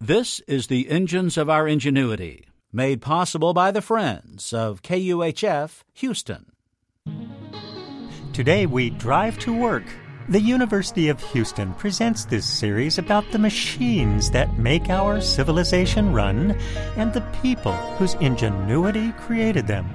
This is the Engines of Our Ingenuity, made possible by the friends of KUHF Houston. Today we drive to work. The University of Houston presents this series about the machines that make our civilization run and the people whose ingenuity created them.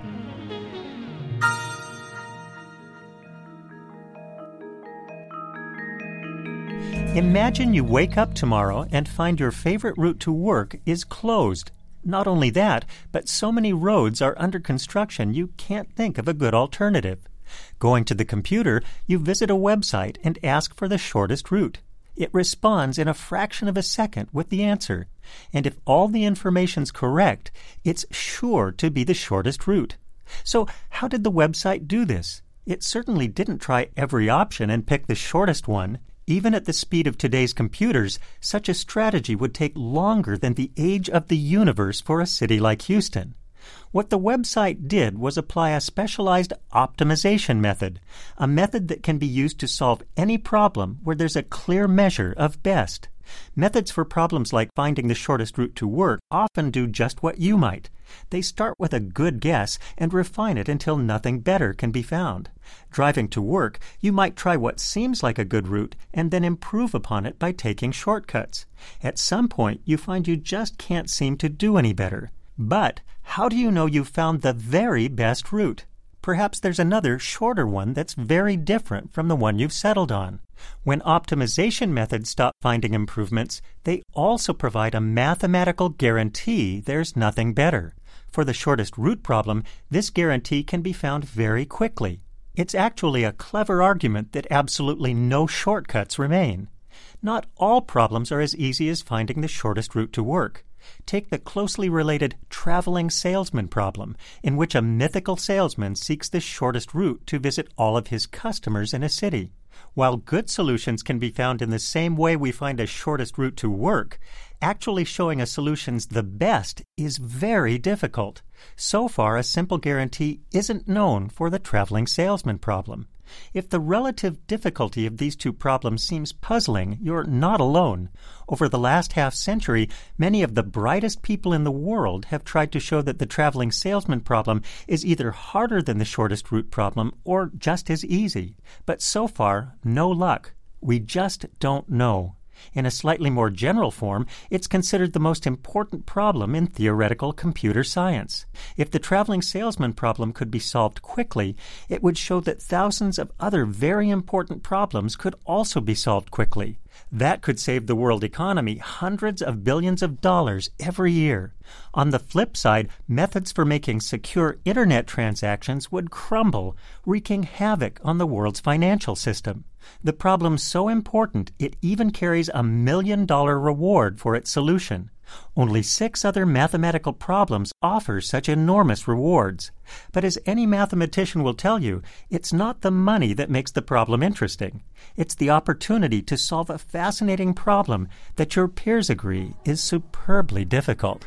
Imagine you wake up tomorrow and find your favorite route to work is closed. Not only that, but so many roads are under construction you can't think of a good alternative. Going to the computer, you visit a website and ask for the shortest route. It responds in a fraction of a second with the answer. And if all the information's correct, it's sure to be the shortest route. So how did the website do this? It certainly didn't try every option and pick the shortest one. Even at the speed of today's computers, such a strategy would take longer than the age of the universe for a city like Houston. What the website did was apply a specialized optimization method, a method that can be used to solve any problem where there's a clear measure of best. Methods for problems like finding the shortest route to work often do just what you might. They start with a good guess and refine it until nothing better can be found. Driving to work, you might try what seems like a good route and then improve upon it by taking shortcuts. At some point, you find you just can't seem to do any better. But how do you know you've found the very best route? Perhaps there's another, shorter one that's very different from the one you've settled on. When optimization methods stop finding improvements, they also provide a mathematical guarantee there's nothing better. For the shortest route problem, this guarantee can be found very quickly. It's actually a clever argument that absolutely no shortcuts remain. Not all problems are as easy as finding the shortest route to work. Take the closely related traveling salesman problem, in which a mythical salesman seeks the shortest route to visit all of his customers in a city. While good solutions can be found in the same way we find a shortest route to work, actually showing a solution's the best is very difficult. So far, a simple guarantee isn't known for the traveling salesman problem. If the relative difficulty of these two problems seems puzzling, you're not alone. Over the last half-century, many of the brightest people in the world have tried to show that the traveling salesman problem is either harder than the shortest route problem or just as easy. But so far, no luck. We just don't know. In a slightly more general form, it's considered the most important problem in theoretical computer science. If the traveling salesman problem could be solved quickly, it would show that thousands of other very important problems could also be solved quickly. That could save the world economy hundreds of billions of dollars every year. On the flip side, methods for making secure internet transactions would crumble, wreaking havoc on the world's financial system. The problem's so important, it even carries $1 million reward for its solution. Only 6 other mathematical problems offer such enormous rewards. But as any mathematician will tell you, it's not the money that makes the problem interesting. It's the opportunity to solve a fascinating problem that your peers agree is superbly difficult.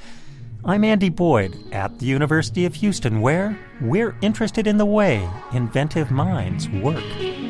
I'm Andy Boyd at the University of Houston, where we're interested in the way inventive minds work.